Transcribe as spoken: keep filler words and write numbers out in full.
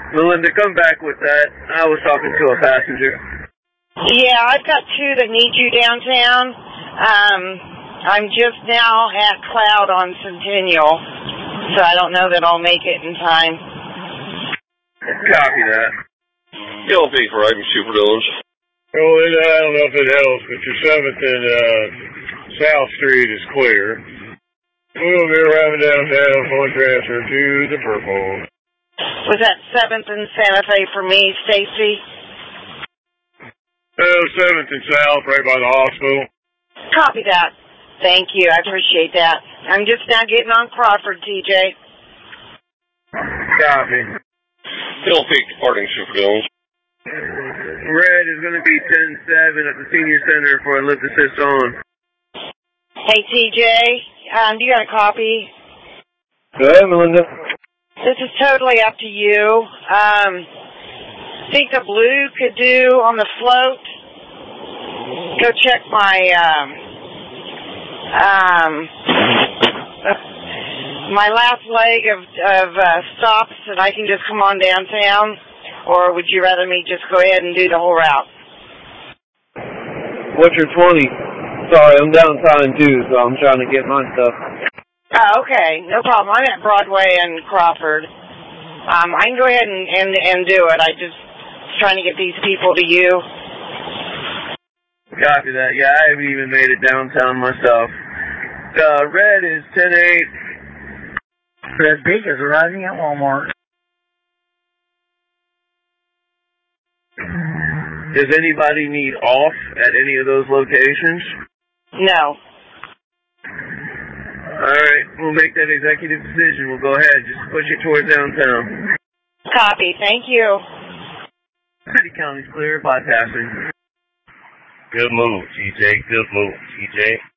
Melinda, come back with that. I was talking to a passenger. Yeah, I've got two that need you downtown. Um, I'm just now at Cloud on Centennial, so I don't know that I'll make it in time. Copy that. You'll be right in Super Dillons. Well, it, I don't know if it helps, but your seventh and uh, South Street is clear. We'll be arriving downtown for transfer to the Purple. Was that seventh and Santa Fe for me, Stacy? Oh, seventh and South, right by the hospital. Copy that. Thank you. I appreciate that. I'm just now getting on Crawford, T J. Copy. Hill Peak departing Super Dillons. Red is going to be ten seven at the Senior Center for Lift Assist on. Hey, T J, um, do you got a copy? Go ahead, Melinda. This is totally up to you. Um, think the blue could do on the float. Go check my, um, um, my last leg of, of uh, stops that I can just come on downtown, or would you rather me just go ahead and do the whole route? What's your twenty? Sorry, I'm downtown too, so I'm trying to get my stuff. Oh, okay. No problem. I'm at Broadway and Crawford. Um, I can go ahead and, and, and do it. I just was trying to get these people to you. Copy that. Yeah, I haven't even made it downtown myself. Uh, red is ten eight. Red Peak is arriving at Walmart. Does anybody need off at any of those locations? No. Alright, we'll make that executive decision. We'll go ahead. Just push it towards downtown. Copy. Thank you. City County's clear, bypassing. Good move, T J. Good move, T J.